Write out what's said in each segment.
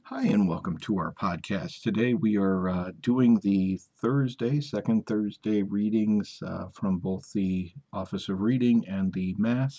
Hi, and welcome to our podcast. Today we are doing the second Thursday readings from both the Office of Reading and the Mass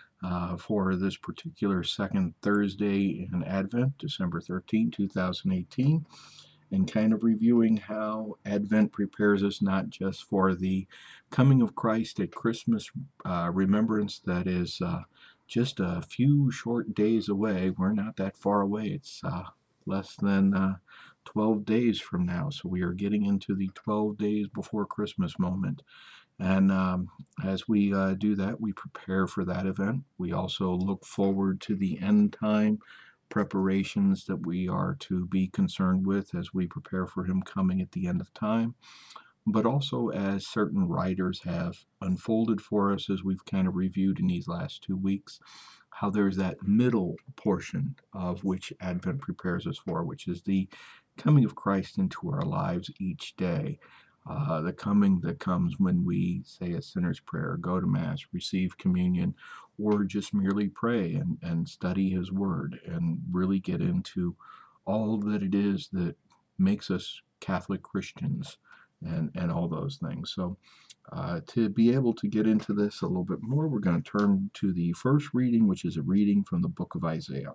for this particular second Thursday in Advent, December 13, 2018, and kind of reviewing how Advent prepares us not just for the coming of Christ at Christmas remembrance that is just a few short days away. We're not that far away. It's less than 12 days from now. So we are getting into the 12 days before Christmas moment. And as we do that, we prepare for that event. We also look forward to the end time preparations that we are to be concerned with as we prepare for Him coming at the end of time. But also, as certain writers have unfolded for us, as we've kind of reviewed in these last 2 weeks, how there's that middle portion of which Advent prepares us for, which is the coming of Christ into our lives each day. The coming that comes when we say a sinner's prayer, go to Mass, receive communion, or just merely pray and study His Word and really get into all that it is that makes us Catholic Christians and all those things. So to be able to get into this a little bit more, we're going to turn to the first reading, which is a reading from the book of Isaiah.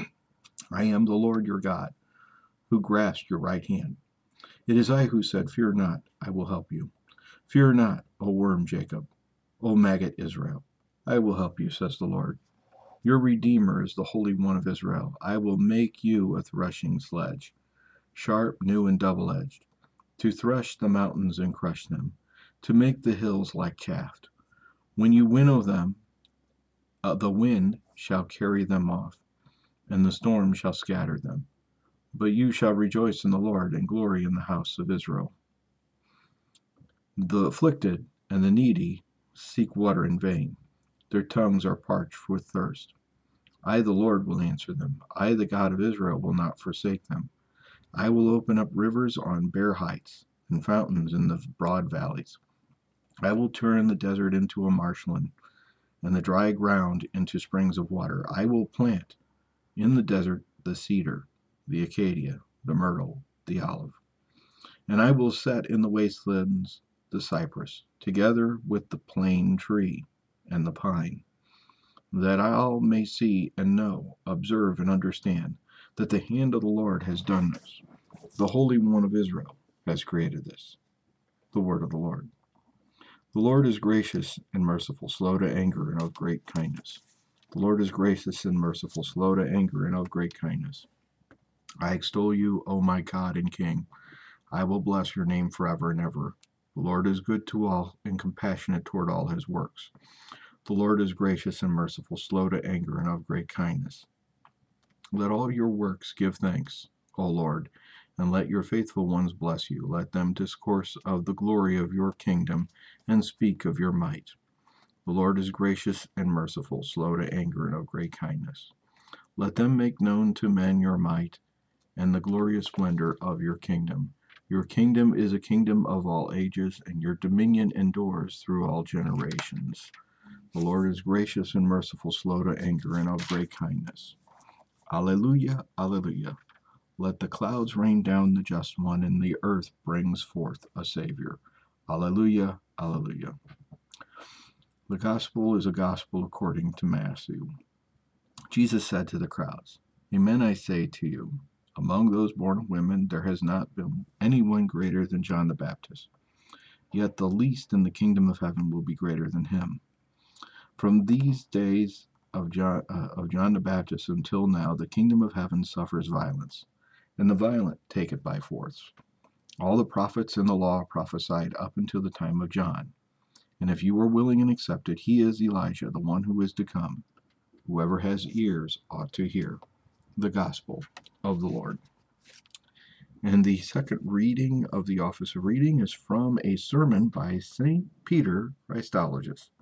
I am the Lord your God, who grasped your right hand. It is I who said, Fear not, I will help you. Fear not, O worm Jacob, O maggot Israel. I will help you, says the Lord. Your Redeemer is the Holy One of Israel. I will make you a threshing sledge, sharp, new, and double-edged, to thresh the mountains and crush them, to make the hills like chaff. When you winnow them, the wind shall carry them off, and the storm shall scatter them. But you shall rejoice in the Lord and glory in the house of Israel. The afflicted and the needy seek water in vain. Their tongues are parched with thirst. I, the Lord, will answer them. I, the God of Israel, will not forsake them. I will open up rivers on bare heights and fountains in the broad valleys. I will turn the desert into a marshland and the dry ground into springs of water. I will plant in the desert the cedar, the acacia, the myrtle, the olive. And I will set in the wastelands the cypress, together with the plane tree and the pine, that all may see and know, observe and understand, that the hand of the Lord has done this. The Holy One of Israel has created this. The word of the Lord. The Lord is gracious and merciful, slow to anger, and of great kindness. The Lord is gracious and merciful, slow to anger, and of great kindness. I extol you, O my God and King. I will bless your name forever and ever. The Lord is good to all and compassionate toward all his works. The Lord is gracious and merciful, slow to anger, and of great kindness. Let all your works give thanks, O Lord, and let your faithful ones bless you. Let them discourse of the glory of your kingdom and speak of your might. The Lord is gracious and merciful, slow to anger, and of great kindness. Let them make known to men your might and the glorious splendor of your kingdom. Your kingdom is a kingdom of all ages, and your dominion endures through all generations. The Lord is gracious and merciful, slow to anger, and of great kindness. Alleluia, alleluia. Let the clouds rain down the just one, and the earth brings forth a Savior. Alleluia, alleluia. The gospel is a gospel according to Matthew. Jesus said to the crowds, Amen, I say to you, among those born of women there has not been anyone greater than John the Baptist. Yet the least in the kingdom of heaven will be greater than him. From these days of John the Baptist until now, the kingdom of heaven suffers violence, and the violent take it by force. All the prophets and the law prophesied up until the time of John. And if you are willing and accepted, he is Elijah, the one who is to come. Whoever has ears ought to hear the gospel of the Lord. And the second reading of the Office of Reading is from a sermon by St. Peter, Christologist.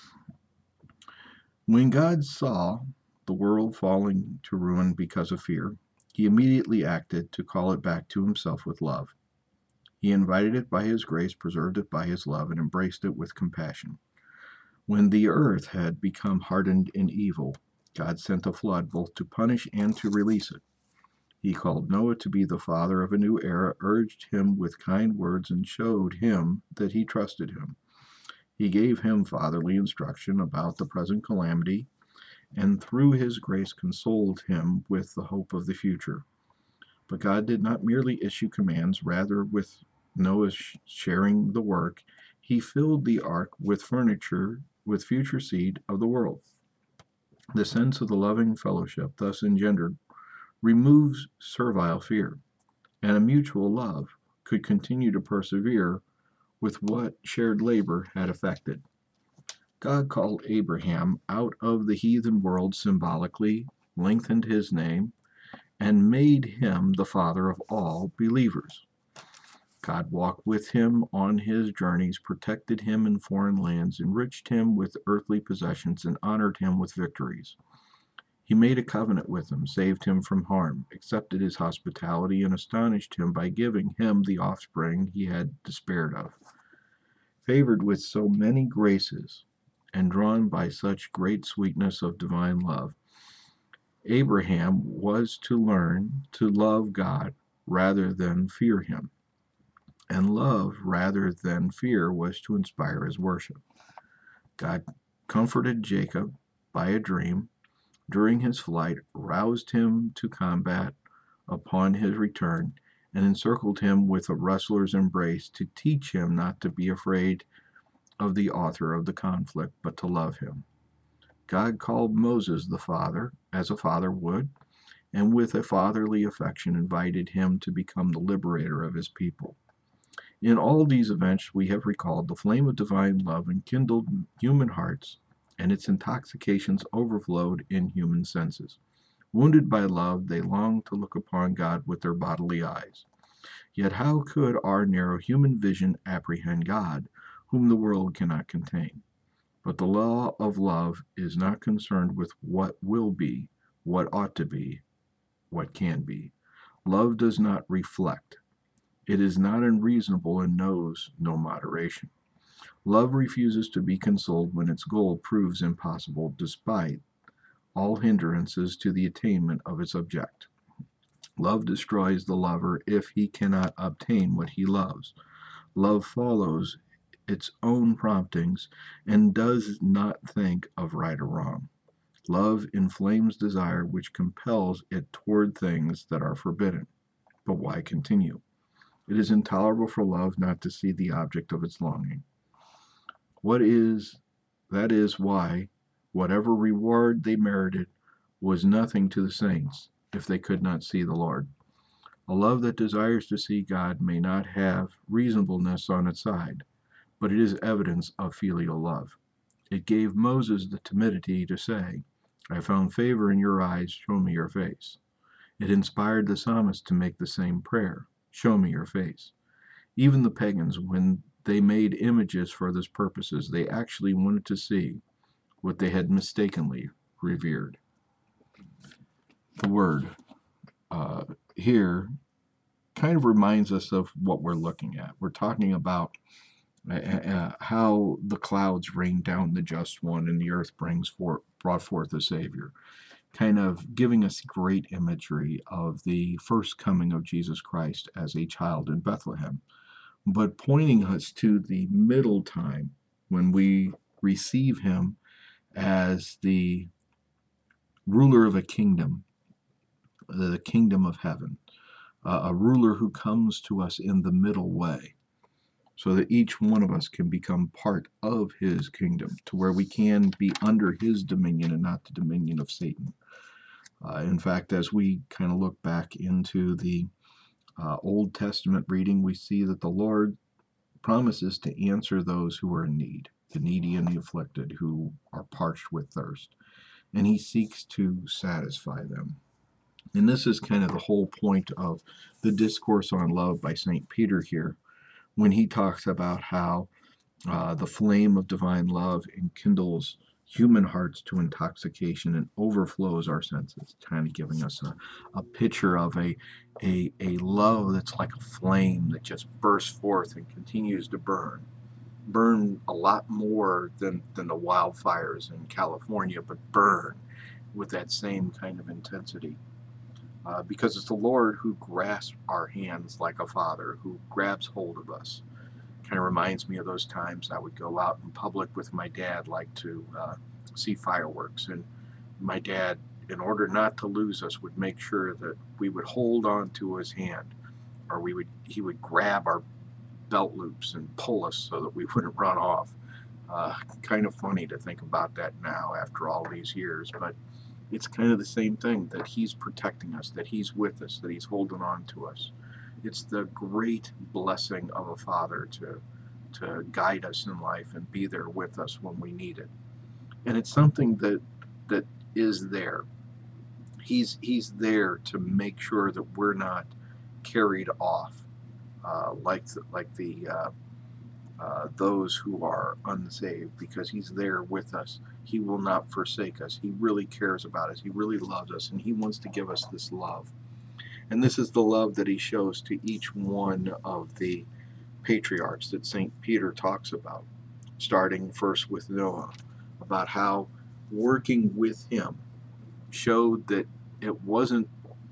When God saw the world falling to ruin because of fear, he immediately acted to call it back to himself with love. He invited it by his grace, preserved it by his love, and embraced it with compassion. When the earth had become hardened in evil, God sent a flood both to punish and to release it. He called Noah to be the father of a new era, urged him with kind words, and showed him that he trusted him. He gave him fatherly instruction about the present calamity, and through his grace consoled him with the hope of the future. But God did not merely issue commands, rather, with Noah sharing the work, he filled the ark with furniture with future seed of the world. The sense of the loving fellowship thus engendered removes servile fear, and a mutual love could continue to persevere with what shared labor had effected. God called Abraham out of the heathen world symbolically, lengthened his name, and made him the father of all believers. God walked with him on his journeys, protected him in foreign lands, enriched him with earthly possessions, and honored him with victories. He made a covenant with him, saved him from harm, accepted his hospitality, and astonished him by giving him the offspring he had despaired of. Favored with so many graces, and drawn by such great sweetness of divine love, Abraham was to learn to love God rather than fear him, and love rather than fear was to inspire his worship. God comforted Jacob by a dream during his flight, roused him to combat upon his return, and encircled him with a wrestler's embrace to teach him not to be afraid of the author of the conflict, but to love him. God called Moses the father, as a father would, and with a fatherly affection invited him to become the liberator of his people. In all these events, we have recalled the flame of divine love enkindled human hearts, and its intoxications overflowed in human senses. Wounded by love, they longed to look upon God with their bodily eyes. Yet how could our narrow human vision apprehend God, whom the world cannot contain? But the law of love is not concerned with what will be, what ought to be, what can be. Love does not reflect. It is not unreasonable and knows no moderation. Love refuses to be consoled when its goal proves impossible, despite all hindrances to the attainment of its object. Love destroys the lover if he cannot obtain what he loves. Love follows its own promptings and does not think of right or wrong. Love inflames desire, which compels it toward things that are forbidden. But why continue? It is intolerable for love not to see the object of its longing. That is why whatever reward they merited was nothing to the saints if they could not see the Lord. A love that desires to see God may not have reasonableness on its side, but it is evidence of filial love. It gave Moses the timidity to say, I found favor in your eyes, show me your face. It inspired the psalmist to make the same prayer, show me your face. Even the pagans, when they made images for these purposes, they actually wanted to see what they had mistakenly revered. The word here kind of reminds us of what we're looking at. We're talking about how the clouds rain down the just one and the earth brought forth a Savior, kind of giving us great imagery of the first coming of Jesus Christ as a child in Bethlehem, but pointing us to the middle time when we receive him as the ruler of a kingdom, the kingdom of heaven, a ruler who comes to us in the middle way, so that each one of us can become part of his kingdom, to where we can be under his dominion and not the dominion of Satan. In fact, as we kind of look back into the Old Testament reading, we see that the Lord promises to answer those who are in need, the needy and the afflicted, who are parched with thirst, and he seeks to satisfy them. And this is kind of the whole point of the Discourse on Love by St. Peter here, when he talks about how the flame of divine love enkindles human hearts to intoxication and overflows our senses, kind of giving us a picture of a love that's like a flame that just bursts forth and continues to burn a lot more than the wildfires in California, but burn with that same kind of intensity. because it's the Lord who grasps our hands like a father, who grabs hold of us. Kind of reminds me of those times I would go out in public with my dad, like to see fireworks. And my dad, in order not to lose us, would make sure that we would hold on to his hand, or he would grab our belt loops and pull us so that we wouldn't run off. Kind of funny to think about that now after all these years, but it's kind of the same thing, that he's protecting us, that he's with us, that he's holding on to us. It's the great blessing of a father to guide us in life and be there with us when we need it. And it's something that is there. He's there to make sure that we're not carried off like those who are unsaved, because he's there with us. He will not forsake us. He really cares about us. He really loves us, and he wants to give us this love. And this is the love that he shows to each one of the patriarchs that St. Peter talks about, starting first with Noah, about how working with him showed that it wasn't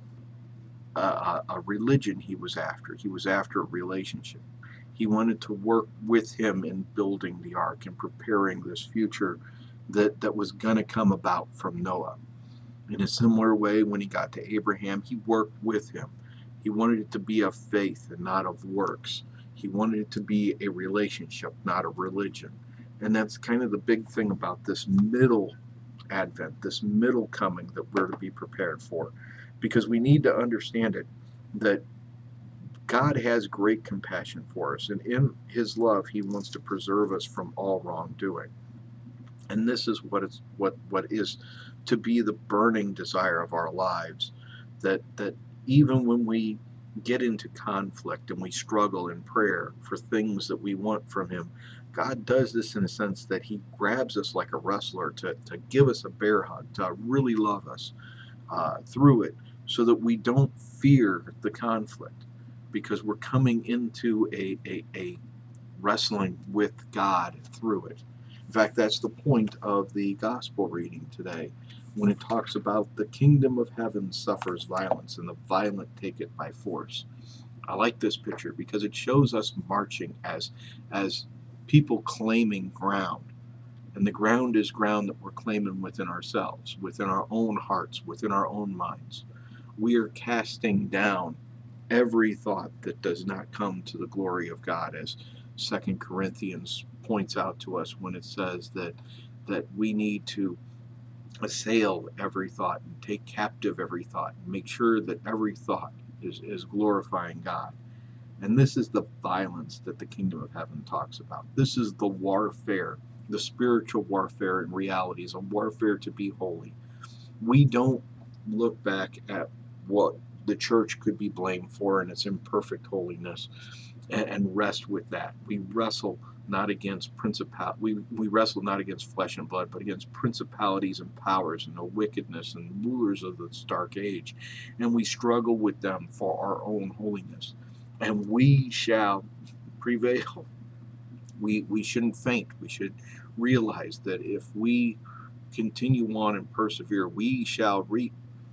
a religion he was after. He was after a relationship. He wanted to work with him in building the ark and preparing this future that was going to come about from Noah. In a similar way, when he got to Abraham, he worked with him. He wanted it to be of faith and not of works. He wanted it to be a relationship, not a religion. And that's kind of the big thing about this middle advent, this middle coming that we're to be prepared for. Because we need to understand it, that God has great compassion for us, and in his love, he wants to preserve us from all wrongdoing. And this is what is to be the burning desire of our lives, that even when we get into conflict and we struggle in prayer for things that we want from him, God does this in a sense that he grabs us like a wrestler to give us a bear hug, to really love us through it, so that we don't fear the conflict, because we're coming into a wrestling with God through it. In fact, that's the point of the gospel reading today, when it talks about the kingdom of heaven suffers violence, and the violent take it by force. I like this picture because it shows us marching as people claiming ground. And the ground is ground that we're claiming within ourselves, within our own hearts, within our own minds. We are casting down every thought that does not come to the glory of God, as 2 Corinthians points out to us when it says that we need to assail every thought and take captive every thought and make sure that every thought is glorifying God. And this is the violence that the kingdom of heaven talks about. This is the warfare, the spiritual warfare in reality, is a warfare to be holy. We don't look back at what the church could be blamed for in its imperfect holiness and rest with that. We wrestle not against we wrestle not against flesh and blood, but against principalities and powers and the wickedness and rulers of this dark age. And we struggle with them for our own holiness. And we shall prevail. We shouldn't faint. We should realize that if we continue on and persevere, we shall reap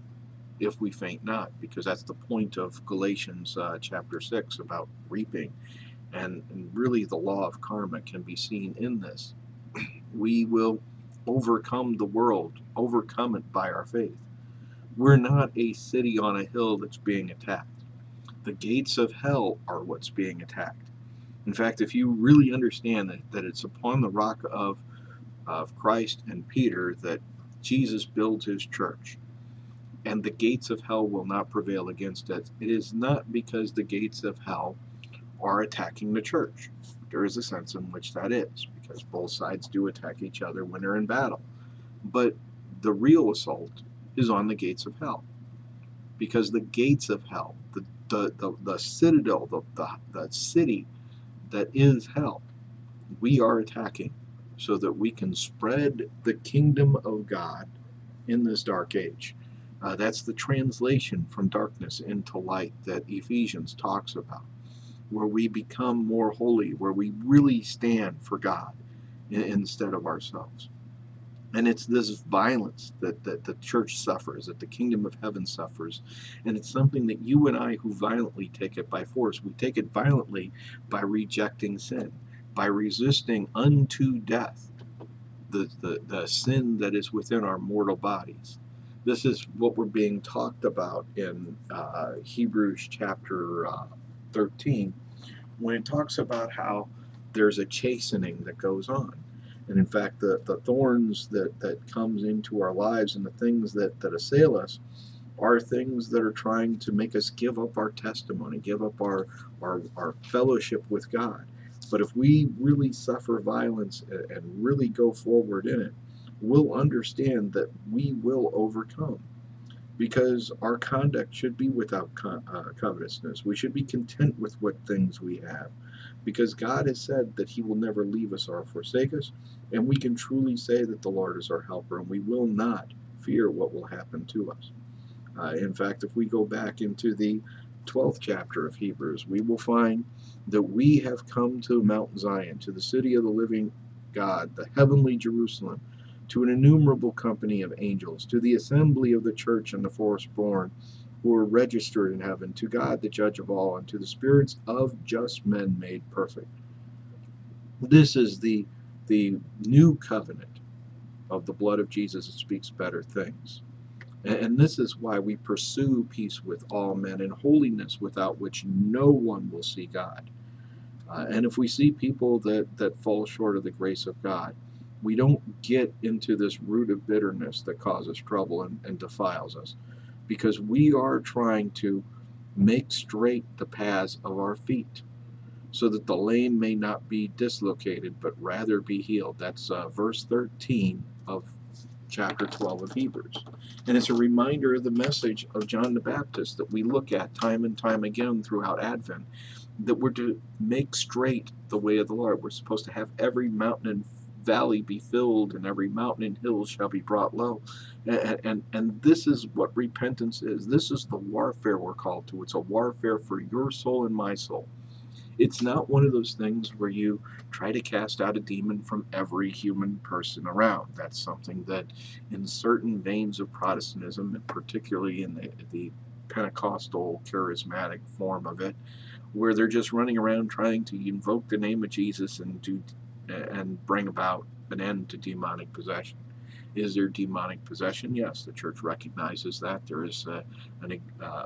if we faint not, because that's the point of Galatians chapter 6 about reaping. And really the law of karma can be seen in this. We will overcome the world, overcome it by our faith. We're not a city on a hill that's being attacked. The gates of hell are what's being attacked. In fact, if you really understand that it's upon the rock of Christ and Peter that Jesus builds his church, and the gates of hell will not prevail against it, it is not because the gates of hell are attacking the church. There is a sense in which that is, because both sides do attack each other when they're in battle. But the real assault is on the gates of hell, because the gates of hell, the citadel, the city that is hell, we are attacking so that we can spread the kingdom of God in this dark age. That's the translation from darkness into light that Ephesians talks about, where we become more holy, where we really stand for God instead of ourselves. And it's this violence that the church suffers, that the kingdom of heaven suffers. And it's something that you and I who violently take it by force, we take it violently by rejecting sin, by resisting unto death the sin that is within our mortal bodies. This is what we're being talked about in Hebrews chapter 13, when it talks about how there's a chastening that goes on. And in fact, the thorns that comes into our lives and the things that assail us are things that are trying to make us give up our testimony, give up our fellowship with God. But if we really suffer violence and really go forward in it, we'll understand that we will overcome, because our conduct should be without covetousness. We should be content with what things we have, because God has said that He will never leave us or forsake us, and we can truly say that the Lord is our helper, and we will not fear what will happen to us. In fact, if we go back into the 12th chapter of Hebrews, we will find that we have come to Mount Zion, to the city of the living God, the heavenly Jerusalem, to an innumerable company of angels, to the assembly of the church and the firstborn who are registered in heaven, to God the judge of all, and to the spirits of just men made perfect. This is the new covenant of the blood of Jesus that speaks better things. And this is why we pursue peace with all men and holiness, without which no one will see God. And if we see people that fall short of the grace of God, we don't get into this root of bitterness that causes trouble and defiles us, because we are trying to make straight the paths of our feet, so that the lame may not be dislocated, but rather be healed. That's verse 13 of chapter 12 of Hebrews. And it's a reminder of the message of John the Baptist that we look at time and time again throughout Advent, that we're to make straight the way of the Lord. We're supposed to have every mountain and valley be filled, and every mountain and hill shall be brought low. And this is what repentance is. This is the warfare we're called to. It's a warfare for your soul and my soul. It's not one of those things where you try to cast out a demon from every human person around. That's something that in certain veins of Protestantism, and particularly in the Pentecostal charismatic form of it, where they're just running around trying to invoke the name of Jesus and bring about an end to demonic possession. Is there demonic possession? Yes, the church recognizes that. There is an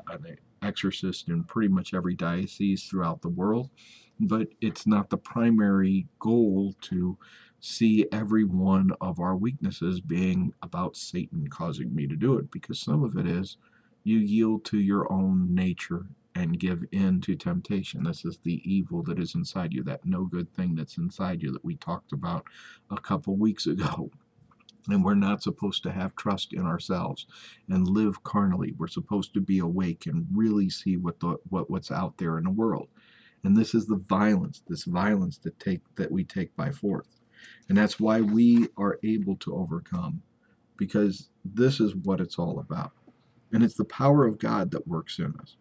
exorcist in pretty much every diocese throughout the world, but it's not the primary goal to see every one of our weaknesses being about Satan causing me to do it, because some of it is you yield to your own nature and give in to temptation. This is the evil that is inside you, that no good thing that's inside you that we talked about a couple weeks ago. And we're not supposed to have trust in ourselves and live carnally. We're supposed to be awake and really see what's out there in the world. And this is this violence that we take by force. And that's why we are able to overcome, because this is what it's all about. And it's the power of God that works in us.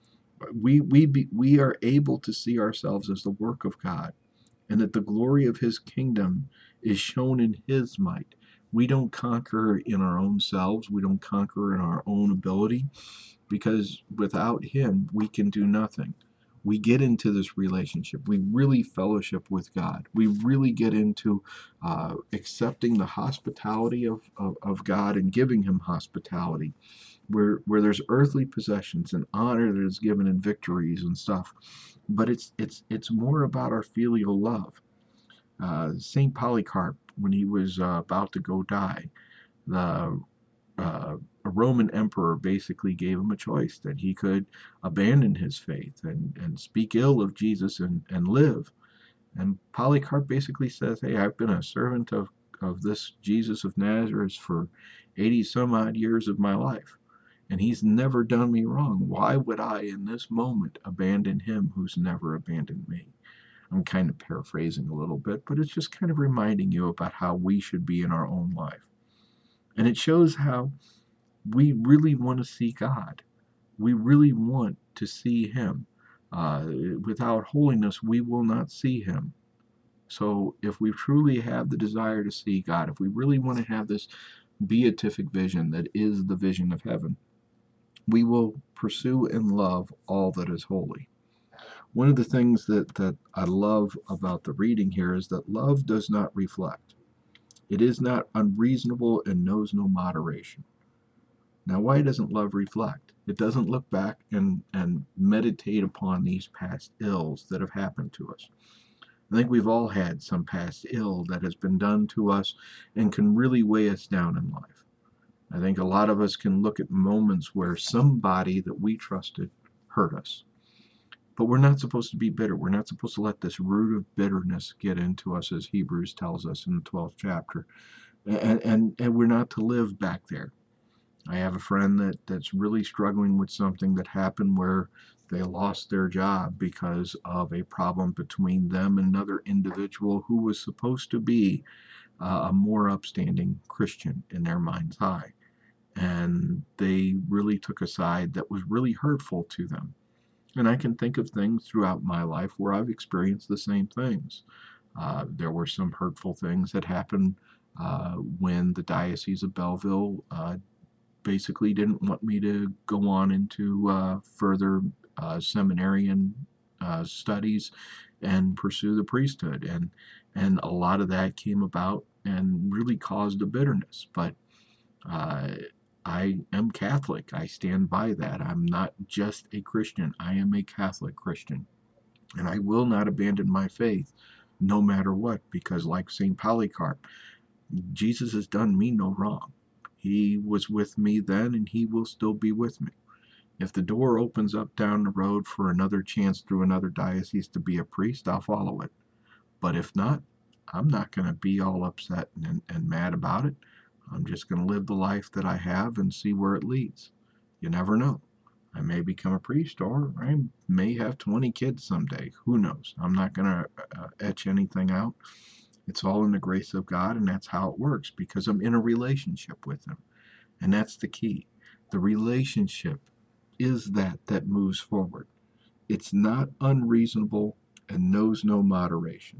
We are able to see ourselves as the work of God, and that the glory of His kingdom is shown in His might. We don't conquer in our own selves. We don't conquer in our own ability, because without Him, we can do nothing. We get into this relationship. We really fellowship with God. We really get into accepting the hospitality of God and giving Him hospitality, where there's earthly possessions and honor that is given in victories and stuff. But it's more about our filial love. St. Polycarp, when he was about to go die, the a Roman emperor basically gave him a choice, that he could abandon his faith and speak ill of Jesus and live. And Polycarp basically says, hey, I've been a servant of this Jesus of Nazareth for 80 some odd years of my life, and He's never done me wrong. Why would I in this moment abandon Him who's never abandoned me? I'm kind of paraphrasing a little bit, but it's just kind of reminding you about how we should be in our own life. And it shows how we really want to see God. We really want to see Him. Without holiness, we will not see Him. So if we truly have the desire to see God, if we really want to have this beatific vision that is the vision of heaven, we will pursue and love all that is holy. One of the things that I love about the reading here is that love does not reflect. It is not unreasonable and knows no moderation. Now, why doesn't love reflect? It doesn't look back and meditate upon these past ills that have happened to us. I think we've all had some past ill that has been done to us and can really weigh us down in life. I think a lot of us can look at moments where somebody that we trusted hurt us. But we're not supposed to be bitter. We're not supposed to let this root of bitterness get into us, as Hebrews tells us in the 12th chapter. And we're not to live back there. I have a friend that's really struggling with something that happened where they lost their job because of a problem between them and another individual who was supposed to be a more upstanding Christian in their mind's eye. And they really took a side that was really hurtful to them. And I can think of things throughout my life where I've experienced the same things. There were some hurtful things that happened when the Diocese of Belleville basically didn't want me to go on into further seminarian studies and pursue the priesthood, and a lot of that came about and really caused a bitterness. But I am Catholic. I stand by that. I'm not just a Christian. I am a Catholic Christian, and I will not abandon my faith, no matter what, because like St. Polycarp, Jesus has done me no wrong. He was with me then, and he will still be with me. If the door opens up down the road for another chance through another diocese to be a priest, I'll follow it. But if not, I'm not going to be all upset and mad about it. I'm just going to live the life that I have and see where it leads. You never know. I may become a priest, or I may have 20 kids someday. Who knows? I'm not going to etch anything out. It's all in the grace of God, and that's how it works, because I'm in a relationship with him. And that's the key. The relationship is that moves forward. It's not unreasonable and knows no moderation.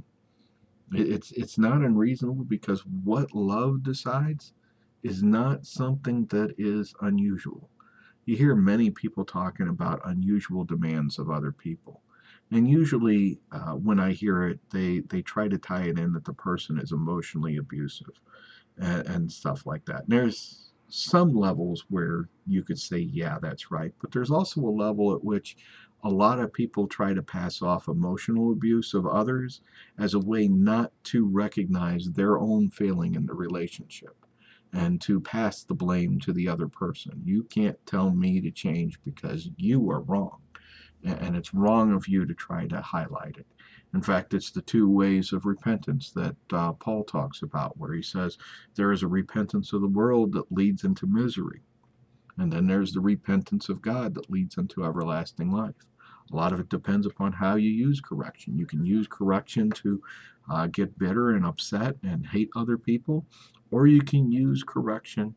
It's not unreasonable because what love decides is not something that is unusual. You hear many people talking about unusual demands of other people. And usually, when I hear it, they try to tie it in that the person is emotionally abusive and stuff like that. And there's some levels where you could say, yeah, that's right. But there's also a level at which a lot of people try to pass off emotional abuse of others as a way not to recognize their own failing in the relationship and to pass the blame to the other person. You can't tell me to change because you are wrong. And it's wrong of you to try to highlight it. In fact, it's the two ways of repentance that Paul talks about, where he says there is a repentance of the world that leads into misery. And then there's the repentance of God that leads into everlasting life. A lot of it depends upon how you use correction. You can use correction to get bitter and upset and hate other people, or you can use correction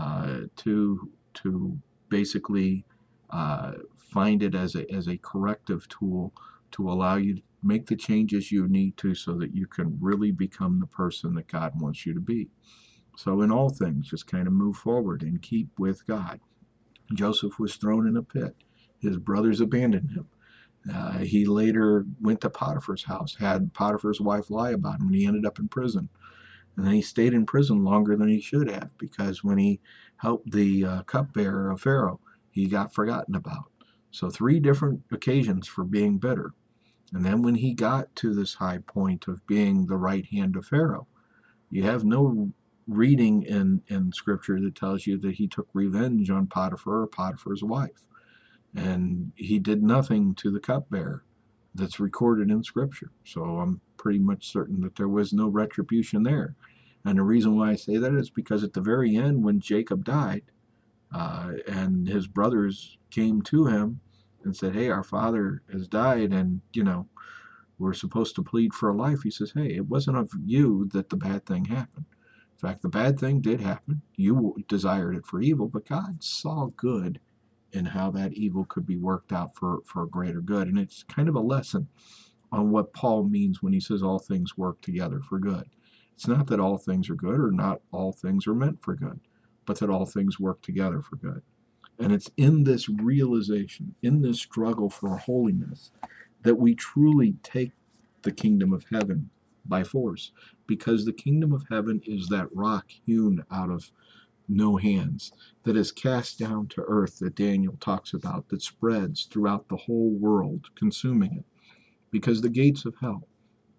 to basically find it as a corrective tool to allow you to make the changes you need to so that you can really become the person that God wants you to be. So in all things, just kind of move forward and keep with God. Joseph was thrown in a pit. His brothers abandoned him. He later went to Potiphar's house, had Potiphar's wife lie about him, and he ended up in prison. And then he stayed in prison longer than he should have, because when he helped the cupbearer of Pharaoh, he got forgotten about. So 3 different occasions for being bitter. And then when he got to this high point of being the right hand of Pharaoh, you have no reading in Scripture that tells you that he took revenge on Potiphar or Potiphar's wife. And he did nothing to the cupbearer that's recorded in Scripture. So I'm pretty much certain that there was no retribution there. And the reason why I say that is because at the very end, when Jacob died, and his brothers came to him and said, hey, our father has died, and, we're supposed to plead for a life. He says, hey, it wasn't of you that the bad thing happened. In fact, the bad thing did happen. You desired it for evil, but God saw good in how that evil could be worked out for a greater good. And it's kind of a lesson on what Paul means when he says all things work together for good. It's not that all things are good or not all things are meant for good, but that all things work together for good. And it's in this realization, in this struggle for holiness, that we truly take the kingdom of heaven by force, because the kingdom of heaven is that rock hewn out of no hands that is cast down to earth that Daniel talks about, that spreads throughout the whole world, consuming it. Because the gates of hell,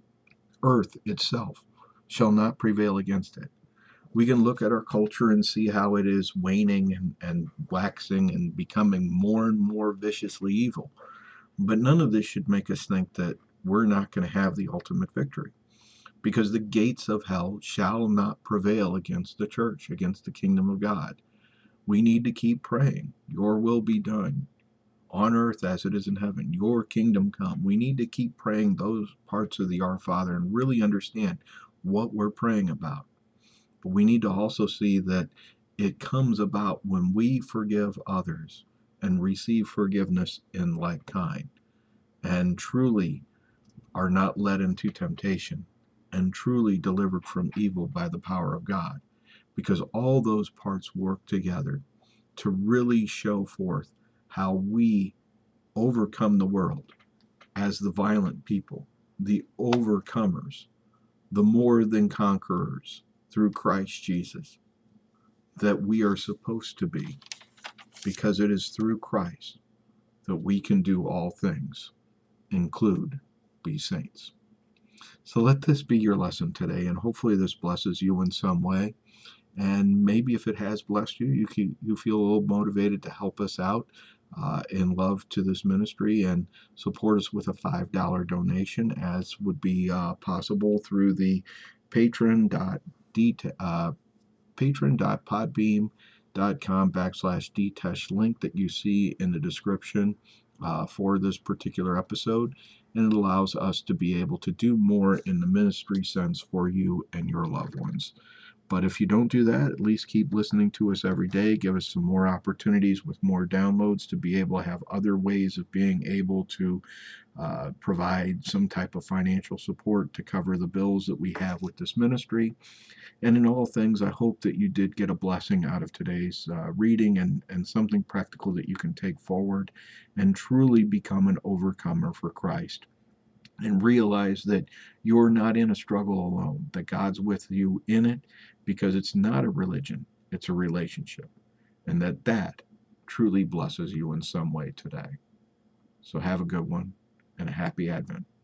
earth itself, shall not prevail against it. We can look at our culture and see how it is waning and waxing and becoming more and more viciously evil. But none of this should make us think that we're not going to have the ultimate victory, because the gates of hell shall not prevail against the church, against the kingdom of God. We need to keep praying, your will be done on earth as it is in heaven, your kingdom come. We need to keep praying those parts of the Our Father and really understand what we're praying about. But we need to also see that it comes about when we forgive others and receive forgiveness in like kind, and truly are not led into temptation, and truly delivered from evil by the power of God. Because all those parts work together to really show forth how we overcome the world as the violent people, the overcomers, the more than conquerors through Christ Jesus, that we are supposed to be, because it is through Christ that we can do all things, include be saints. So let this be your lesson today, and hopefully this blesses you in some way. And maybe if it has blessed you, you feel a little motivated to help us out in love to this ministry and support us with a $5 donation, as would be possible through the patron.podbeam.com/dtesh link that you see in the description for this particular episode. And it allows us to be able to do more in the ministry sense for you and your loved ones. But if you don't do that, at least keep listening to us every day. Give us some more opportunities with more downloads to be able to have other ways of being able to provide some type of financial support to cover the bills that we have with this ministry. And in all things, I hope that you did get a blessing out of today's reading, and something practical that you can take forward and truly become an overcomer for Christ. And realize that you're not in a struggle alone, that God's with you in it, because it's not a religion, it's a relationship. And that truly blesses you in some way today. So have a good one and a happy Advent.